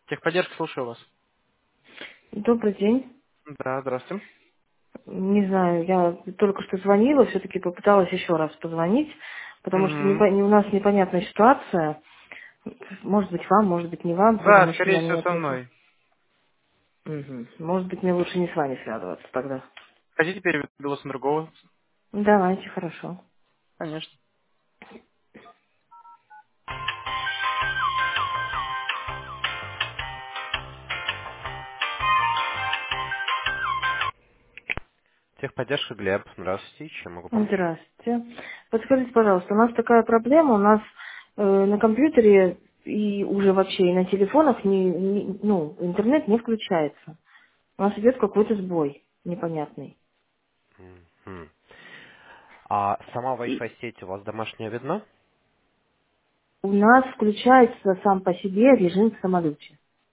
Техподдержка, слушаю вас. Добрый день. Да, здравствуйте. Не знаю, я только что звонила, все-таки попыталась еще раз позвонить, потому что Мгм. у нас непонятная ситуация. Может быть вам, может быть не вам, когда Да, мужчина скорее всего, мне со ответил. мной. Мгм. Может быть, мне лучше не с вами связываться тогда. Хотите переведу вас на другого? Давайте, хорошо. Конечно. Техподдержка, Глеб. Здравствуйте. Чем могу помочь? Здравствуйте. Подскажите, пожалуйста, у нас такая проблема, у нас на компьютере и уже вообще и на телефонах интернет не включается. У нас идет какой-то сбой непонятный. Мгм. А сама Wi-Fi сеть у вас домашняя видна? У нас включается сам по себе режим в самолете.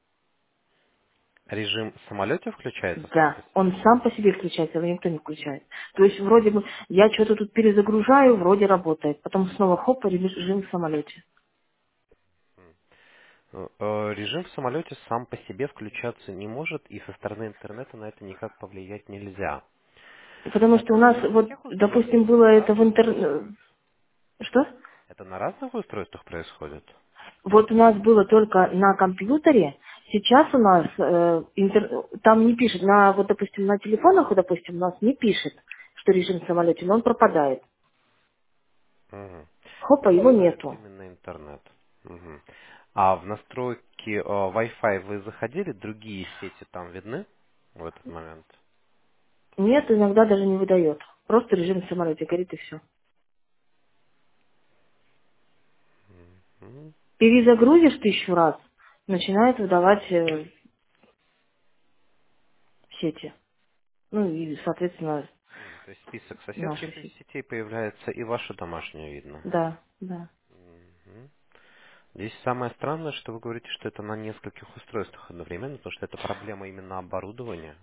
Режим в самолете включается сам Да, по он себе? сам по себе включается, его никто не включает. То есть вроде бы я что-то тут перезагружаю, вроде работает. Потом снова хоп, режим в самолете. Режим в самолете сам по себе включаться не может, и со стороны интернета на это никак повлиять нельзя. Потому что у нас, На вот, всех допустим, устройствах, было на это в разных интернете... устройствах. Что? Это на разных устройствах происходит? Вот у нас было только на компьютере, сейчас у нас там не пишет, вот, допустим, на телефонах, вот, допустим, у нас не пишет, что режим в самолете, но он пропадает. Мгм. Хопа, его Пропадает нету. именно интернет. Мгм. А в настройки Wi-Fi вы заходили? Другие сети там видны в этот момент? Нет, иногда даже не выдает. Просто режим в самолете горит и все. Мгм. Перезагрузишь 1000 раз, начинает выдавать сети. Ну и, соответственно, То есть список наши соседских сети. сетей появляется, и ваша домашняя видно. Да, да. Мгм. Здесь самое странное, что вы говорите, что это на нескольких устройствах одновременно, потому что это проблема именно оборудования.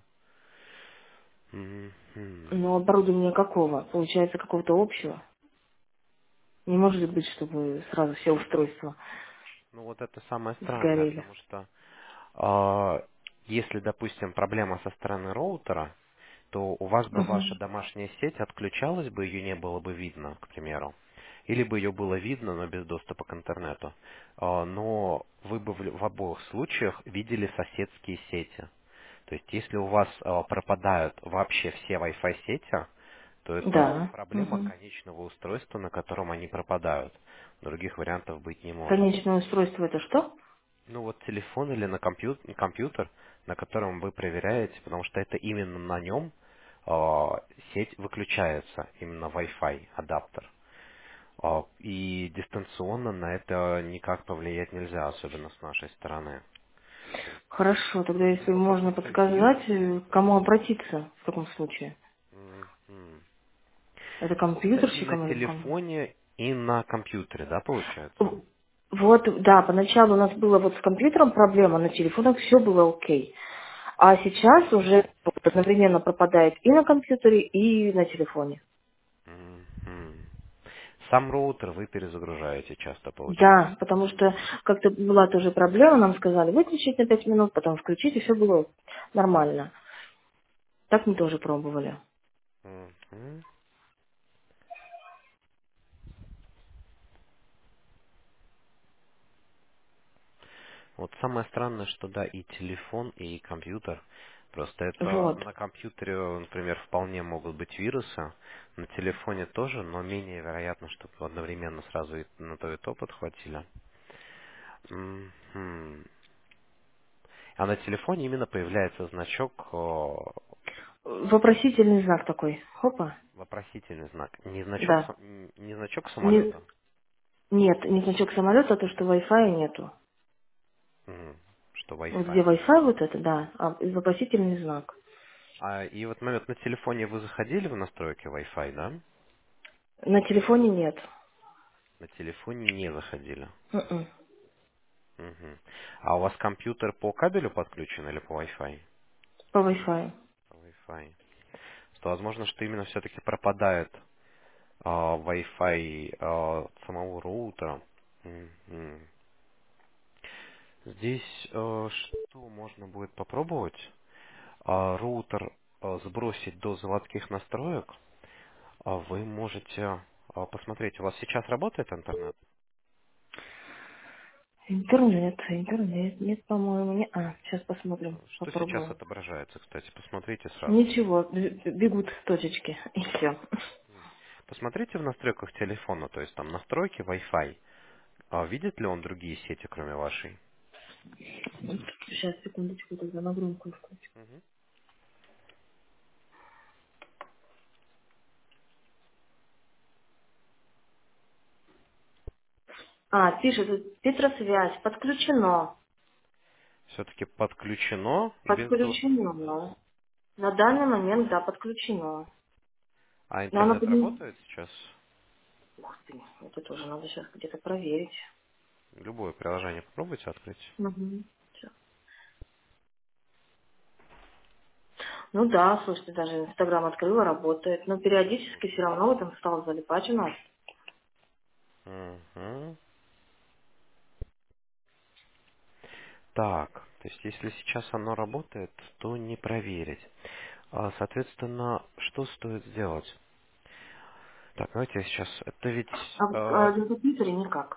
Мгм. Но оборудование какого? Получается, какого-то общего. Не может быть, чтобы сразу все устройства Ну вот это самое странное, сгорели. потому что если, допустим, проблема со стороны роутера, то у вас бы ваша Мгм. домашняя сеть отключалась бы, ее не было бы видно, к примеру. Или бы ее было видно, но без доступа к интернету. Но вы бы в обоих случаях видели соседские сети. То есть, если у вас пропадают вообще все Wi-Fi сети, то это Да. проблема Мгм. конечного устройства, на котором они пропадают. Других вариантов быть не может. Конечное устройство это что? Ну вот телефон или на компьютер, на котором вы проверяете, потому что это именно на нем сеть выключается, именно Wi-Fi адаптер. И дистанционно на это никак повлиять нельзя, особенно с нашей стороны. То есть Хорошо, тогда если либо можно какой-то компьютер подсказать, у вас к кому такой. обратиться в таком случае. Мгм. Это Это и на компьютерщикам или к кому? телефоне, и на компьютере, да, получается? Вот, да, поначалу у нас было вот с компьютером проблема, на телефонах все было окей. А сейчас уже вот одновременно пропадает и на компьютере, и на телефоне. Мгм. Сам роутер вы перезагружаете часто, получается. Да, потому что как-то была тоже проблема, нам сказали выключить на 5 минут, потом включить, и все было нормально. Так мы тоже пробовали. Мгм. Вот самое странное, что да, и телефон, и компьютер. Просто это Вот. на компьютере, например, вполне могут быть вирусы, на телефоне тоже, но менее вероятно, чтобы одновременно сразу и на то и то подхватили. Мгм. А на телефоне именно появляется значок, Вопросительный знак такой. Хопа. вопросительный знак. Да. Не значок Не- самолета. нет, не значок самолета, а то, что Wi-Fi нету. Что Вот где Wi-Fi нет. Wi-Fi вот это, да, а и вопросительный знак. И вот момент на телефоне вы заходили в настройки Wi-Fi, да? На телефоне нет. На телефоне не заходили. М-м. Мгм. А у вас компьютер по кабелю подключен или по Wi-Fi? По Wi-Fi. По Wi-Fi. То возможно, что именно все-таки пропадает Wi-Fi самого роутера. Мгм. Здесь что можно будет попробовать? Роутер сбросить до заводских настроек. Вы можете посмотреть, у вас сейчас работает интернет? Интернет, нет, по-моему, не. Сейчас посмотрим, Что сейчас попробуем. отображается, кстати? Посмотрите сразу. Ничего, бегут точечки, и все. Посмотрите в настройках телефона, то есть там настройки Wi-Fi. Видит ли он другие сети, кроме вашей? Сейчас, секундочку, тогда на громкую включу. Мгм. Пишет, тут Петросвязь, подключено. Все-таки подключено без Подключено. На данный момент, да, подключено. А Но оно интернет поднялось. работает сейчас? Ух ты, это тоже надо сейчас где-то проверить. Любое приложение попробуйте открыть. Угу. Ну да, слушайте, даже Инстаграм открыла, работает. Но периодически все равно вот он стал залипать у нас. Мгм. Так, то есть если сейчас оно работает, то не проверить. Соответственно, что стоит сделать? Так, давайте я сейчас... Это ведь... На компьютере никак.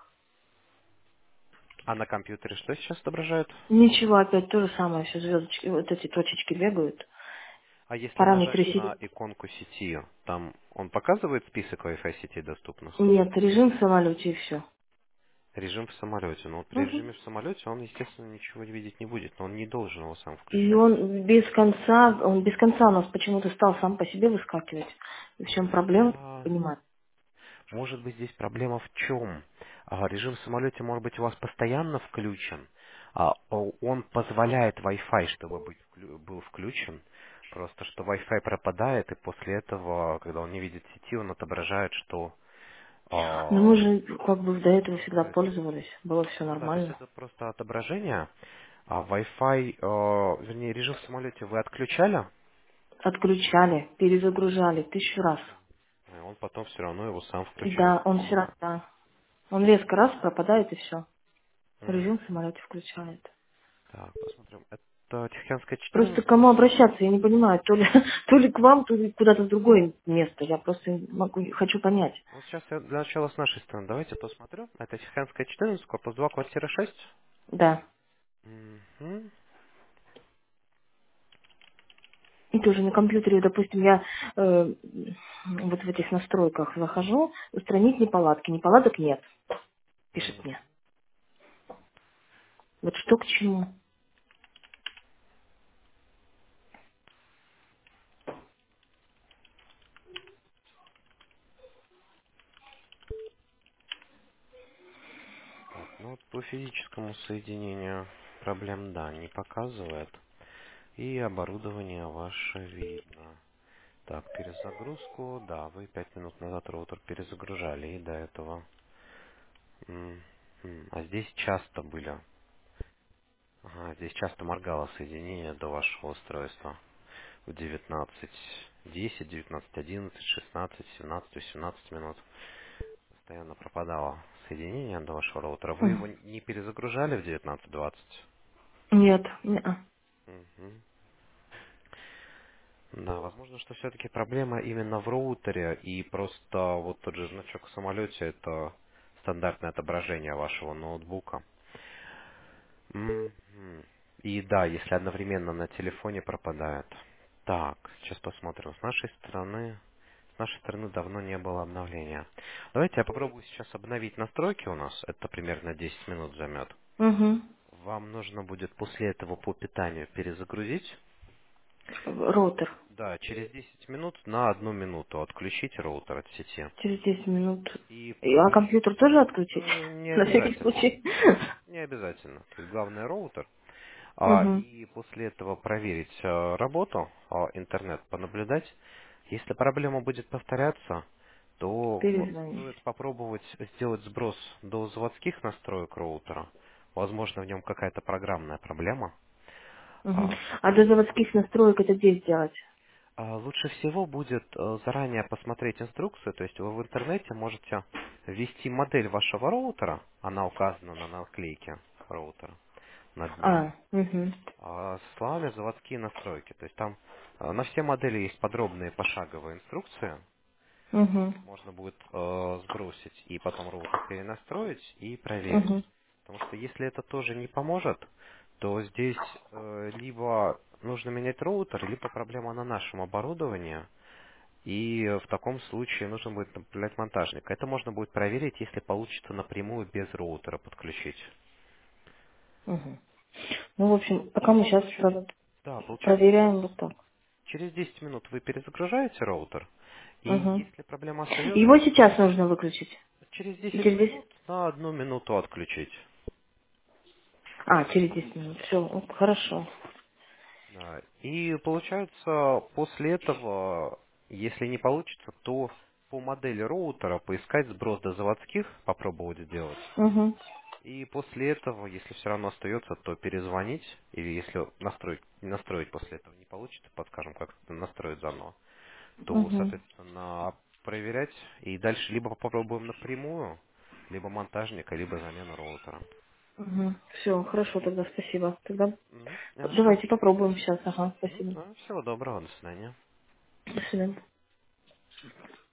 А на компьютере что сейчас отображает? Ничего, опять то же самое, все звездочки, вот эти точечки бегают. А если Параметры нажать на сети. иконку сети, там он показывает список Wi-Fi сетей доступных? Нет, режим в самолете и все. Режим в самолете. Но вот при режиме в самолете он, естественно, ничего видеть не будет, но он не должен его сам И включать. он без конца у нас почему-то стал сам по себе выскакивать. И в чем проблема, А, понимаю. Может быть, здесь проблема в чем? Режим в самолете, может быть, у вас постоянно включен. Он позволяет Wi-Fi, чтобы был включен. Просто что Wi-Fi пропадает, и после этого, когда он не видит сети, он отображает, что Но мы в же как бы до этого всегда самолете. пользовались, было все Ну да, то есть нормально. это просто отображение. Wi-Fi, вернее, режим в самолете вы отключали, Отключали, перезагружали 1000 раз. и он потом все равно его сам Да, включает. он все равно, да. Он резко раз пропадает и все. М, Режим в самолете включает. Так, посмотрим. Это Тихоокеанская Просто 14. к кому обращаться, я не понимаю. То ли, то ли к вам, то ли куда-то в другое место. Я просто хочу понять. Ну, сейчас я для начала с нашей стороны. Давайте посмотрю. Это Тихоокеанская 14, корпус 2, квартира 6. Да. Мгм. И тоже на компьютере, допустим, я вот в этих настройках захожу, устранить неполадки. Неполадок нет, пишет М, мне. Вот что к чему. Так, ну вот по физическому соединению проблем, да, не показывает. И оборудование ваше видно. Так, перезагрузку, да, вы 5 минут назад роутер перезагружали, и до этого. А здесь часто были. Ага, здесь часто моргало соединение до вашего устройства. В 19:10, 19:11, 16, 17, 18 минут. Постоянно пропадало соединение до вашего роутера. Вы его М. не перезагружали в 19:20? Нет. Не-а. Мгм. Да, возможно, что все-таки проблема именно в роутере, и просто вот тот же значок в самолете — это стандартное отображение вашего ноутбука. Мгм. И да, если одновременно на телефоне пропадает. Так, сейчас посмотрим. С нашей стороны давно не было обновления. Давайте я попробую сейчас обновить настройки у нас. Это примерно 10 минут займет. Угу. Вам нужно будет после этого по питанию перезагрузить. Роутер. Да, через 10 минут на 1 минуту отключить роутер от сети. Через 10 минут. И А компьютер тоже отключить? не На всякий обязательно. случай. Не обязательно. То есть главное роутер. Угу. И после этого проверить работу, интернет понаблюдать. Если проблема будет повторяться, то вот Перезвонить. стоит попробовать сделать сброс до заводских настроек роутера. Возможно, в нем какая-то программная проблема. Угу. А до И заводских настроек это где сделать? лучше всего будет заранее посмотреть инструкцию, то есть вы в интернете можете ввести модель вашего роутера, она указана на наклейке роутера. над ним. А, угу. А со словами заводские настройки. То есть там на все модели есть подробные пошаговые инструкции. Угу. Можно будет сбросить и потом роутер перенастроить и проверить. Угу. Потому что если это тоже не поможет, то здесь либо нужно менять роутер, либо проблема на нашем оборудовании. И в таком случае нужно будет направлять монтажника. Это можно будет проверить, если получится напрямую без роутера подключить. Угу. Ну, в общем, пока мы сейчас Да, получается, проверяем вот так. через 10 минут вы перезагружаете роутер, и Угу. если проблема остается, Его сейчас нужно выключить. через И 10 через 10. минут на 1 минуту отключить. А, через 10 минут. Все, хорошо. Да. И получается, после этого, если не получится, то по модели роутера поискать сброс до заводских, попробовать сделать. Угу. И после этого, если все равно остается, то перезвонить, или если настроить после этого не получится, подскажем, как это настроить заново, то, Угу. соответственно, проверять и дальше либо попробуем напрямую, либо монтажника, либо замену роутера. Угу. Все, хорошо тогда, спасибо. Тогда Хорошо. давайте попробуем сейчас. Ага, спасибо. Всего доброго, до свидания. До свидания.